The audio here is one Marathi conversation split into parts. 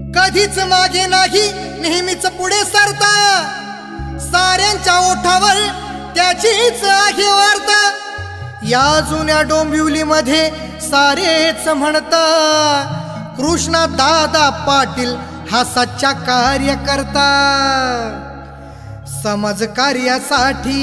कधीच मागे नाही, नेहमीच पुढे सरता, साऱ्यांच्या ओठावर त्याचीच आहे वार्ता। या जुन्या डोंबिवलीमध्ये सारेच म्हणता, कृष्णा दादा पाटील हा सच्चा कार्यकर्ता। समाज कार्यासाठी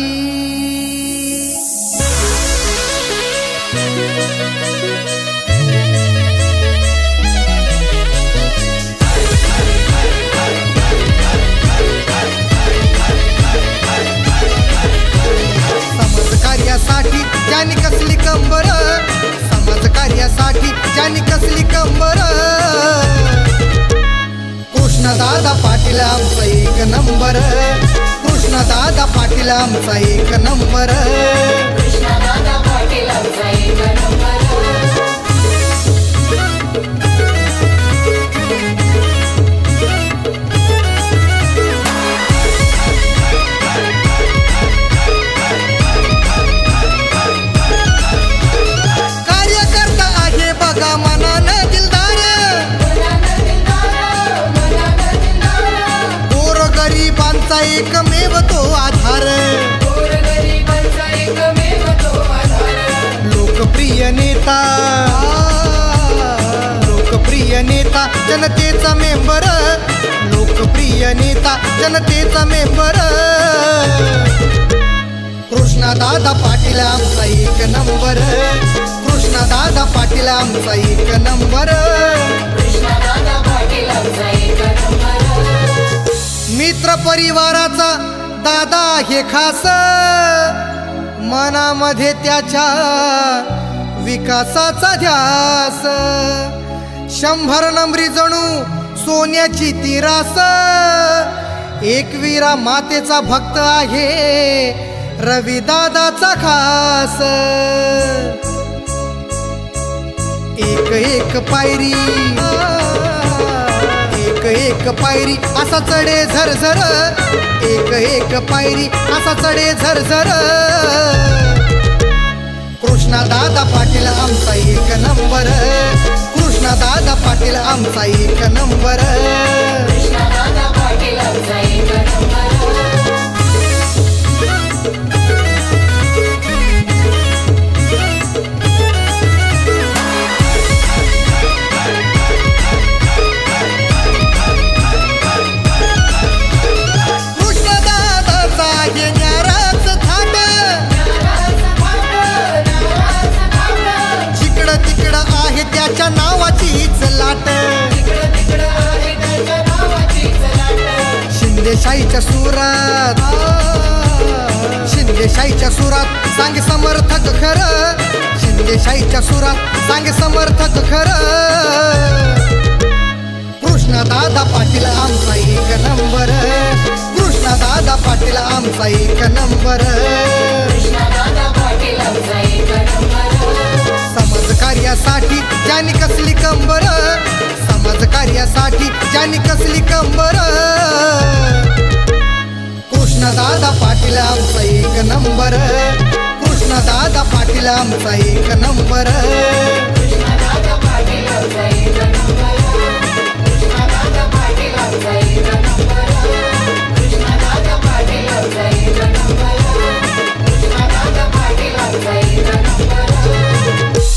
ज्यांनी कसली कंबर, समाज कार्यासाठी ज्यांनी कसली कंबर। कृष्णदादा पाटील आमचा एक नंबर, कृष्णदादा पाटील आमचा एक नंबर, कृष्णदादा पाटील आमचा एक नंबर। एकमेव तो आधार, लोकप्रिय नेता, लोकप्रिय नेता जनतेचा मेंबर, लोकप्रिय नेता जनतेचा मेंबर। कृष्णदादा पाटील आमचा एक नंबर, कृष्णदादा पाटील आमचा एक नंबर, कृष्णदादा पाटील आमचा एक नंबर। मित्र परिवाराचा दादा हे खास, मनामध्ये त्याच्या विकासाचा ध्यास। 100 नंबरी जणू सोन्याची ती रास, एकवीरा मातेचा भक्त आहे रविदादाचा खास। एक एक पायरी, एक पायरी असा चढे झरझर, एक एक पायरी असा चढे झरझर। कृष्णदादा पाटील आमचा एक नंबर, कृष्णदादा पाटील आमचा एक नंबर, कृष्णदादा पाटील आमचा एक नंबर। त्याच्या नावाचीच लाट, शिंदेशाहीच्या सुरात, शिंदेशाहीच्या सुरात सांगे समर्थक खर, शिंदेशाहीच्या सुरात सांगे समर्थक खर। कृष्णदादा पाटील आमचा एक नंबर, कृष्णदादा पाटील आमचा एक नंबर, कृष्णदादा पाटील आमचा एक नंबर। समाज कार्यासाठी ज्यांनी कसली कंबर, समाज कार्यासाठी ज्यांनी कसली कंबर। कृष्णदादा पाटील आमचा एक नंबर, कृष्णदादा पाटील आमचा एक नंबर।